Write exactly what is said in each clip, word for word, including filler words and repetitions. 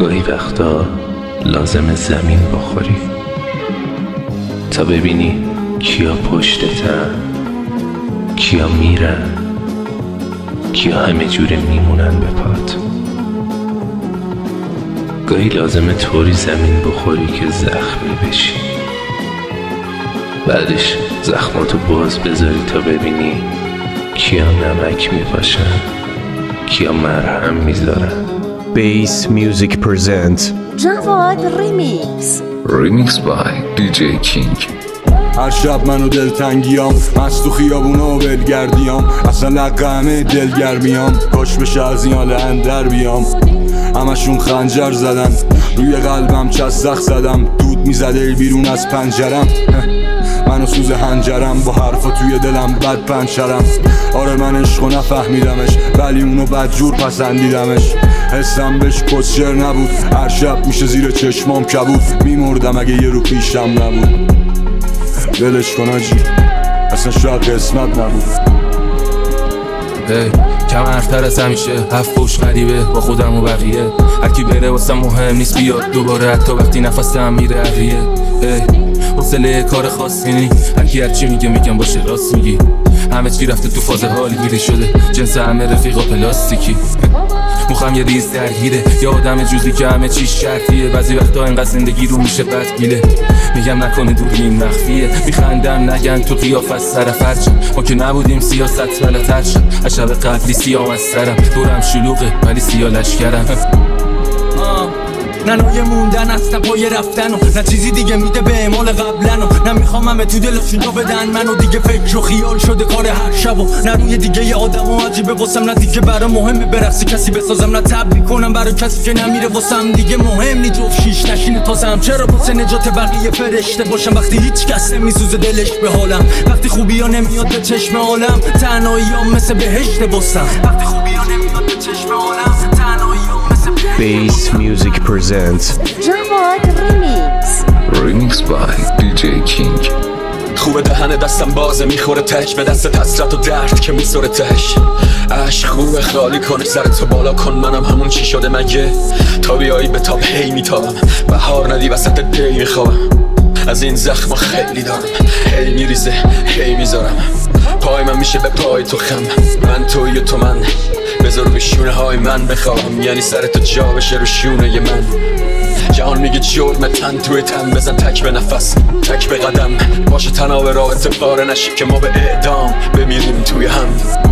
گاهی وقتا لازم زمین بخوری تا ببینی کیا پشتتن، کیا میرن، کیا همه جوره میمونن به پات. گاهی لازمه طوری زمین بخوری که زخمی بشی، بعدش زخماتو باز بذاری تا ببینی کیا نمک میپاشن، کیا مرهم میذارن. Bass Music presents جواد ریمیکس ریمیکس بای دی جی کینگ. هر شب منو دلتنگیام، از تو خیابونا و بلگردیام، اصلا لقمه دلگرمیام، کاش بشه از این حال اندر بیام. همشون خنجر زدن روی قلبم، چسخ زدم، دود میزده بیرون از پنجرم. منو سوز هنجرم با حرفا توی دلم بد پنچرم. آره من عشقو نفهمیدمش ولی اونو بدجور پسندیدمش. حسم بهش کسچر نبود، هر شب میشه زیر چشمام کبود. میمردم اگه یه رو پیشم نبود. دلش کن آجی، اصلا شاید قسمت نبود. هی کم حرفتر از همیشه، هفت پوش غریبه با خودم و بقیه. هرکی بره واسم مهم نیست بیاد دوباره، حتی وقتی نفسم میره عریه. هی حوصله کار خاصی نی، هرکی هرچی میگه میگم باشه راست میگی. همه چی رفته تو فاز حالی گیری شده، جنس همه رفیقا پلاستیکی. مخم یه ریز درگیره، یه آدم جوزی که همه چیش شرطیه. بعضی وقتا اینقدر زندگی رو میشه بدگیله، میگم نکنه دوری این مخفیه. میخندم نگن تو قیافت سر فرچم، ما که نبودیم سیاست بلد هرشم. از شب قبلی سیام از سرم، دورم شلوغه ولی سیا لشکرم. نه نوع موندن است، نه پای رفتن و نه چیزی دیگه میده به اعمال قبلن و نه میخوام همه تو دلشون رو بدن منو دیگه. فکر و خیال شده کار هر شب و نه روی دیگه یه آدم و عجیبه واسم، نه دیگه برا مهمه برقصی کسی بسازم، نه تب میکنم برای کسی که نمیره واسم. دیگه مهم نی جفت شیش نشینه تازم، چرا واسه نجات بقیه فرشته باشم وقتی هیچ کس نمیسوزه دلش به حالم. وقتی خوبی ها نمیاد به چشم عالم، تنهایی ها مثل بهشت بستم. وقتی خوبی ها نمیاد به چشم عالم، تنهایی ها Bass Music presents جواد ریمیکس ریمیکس بای دی جی کینگ. خوبه دهن دستم بازه میخوره تک به دست حسرت و درد که میسوره تش. عشق خوبه خالی کنه سرتو بالا کن، منم همون چی شده مگه. تا بیایی به تاب هی میتابم، بهار ندی وسط دی میخوابم. از این زخم خیلی دارم، هی میریزه هی میذارم. پای من میشه به پای تو خم، من توی تو من. بذار به شونه های من بخوام، یعنی سر تو جا بشه رو شونه ی من. جهان میگه جرم تن توی تن، بزن تک به نفس تک به قدم. باشه تناب رابطه پاره نشیم که ما به اعدام بمیریم توی هم.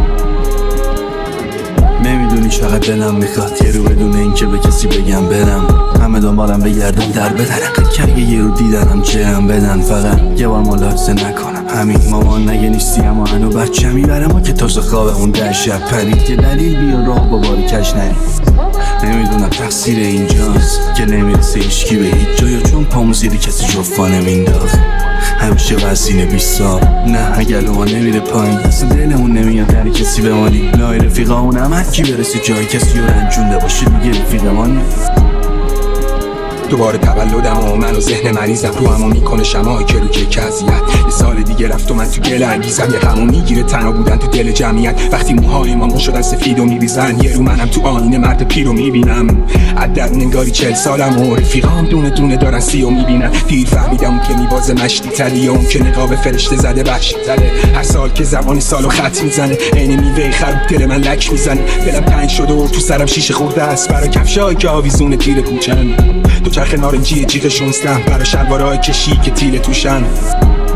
نمیدونی چقدر دلم میخواد یه رو بدون این که به کسی بگم برم. همه دنبالم بگردن در بدن، کرگه یه رو دیدنم جهم بدن. فقط یه بار ملاحظه نکنم همین مامان نگه نیستی، اما هنو بچه میبرم و که تازه خواب اون در شب پرید. یه دلیل بیا راه با باری کش نرید. نمیدونم تقصیر اینجاست که نمیرسه ایشکی به هیچ جا، یا چون پامو زیر کسی جفا نمینداخت. همیشه وزین بیسا نه اگر ما نمیره پایین، اصلا دلمون نمیاد در کسی بمانی. لای رفیقا اون هم کی برسه جای کسی رو رنجونده باشه میگه رفیقمانی. دوباره تولدم و من و ذهن مریضم رو همو میکنه شماعی که رو که کذیت. یه سال دیگه رفت و من تو گل انگیزم، یه غمو میگیره تنها بودن تو دل جمعیت. وقتی موهای ما شدن سفید و میریزن، یه رو منم تو آینه مرد پیر رو میبینم. از درون انگاری چل سالم و رفیقام دونه دونه دارن سی و میبینن. دیر فهمیدم که میبازه مشتی تری اون که نقاب فرشته زده بخشی تره. هر سال که زبان سالو خط میزنه، عین میوه خراب دل من لک میزنه. دلم تنگ شده و تو سرم شیشه خورده است برای کفشایی که آویزون تیر کوچن. دو چرخ نارنجی جیغ شونستم برای شلوارای کشی که تیل توشن.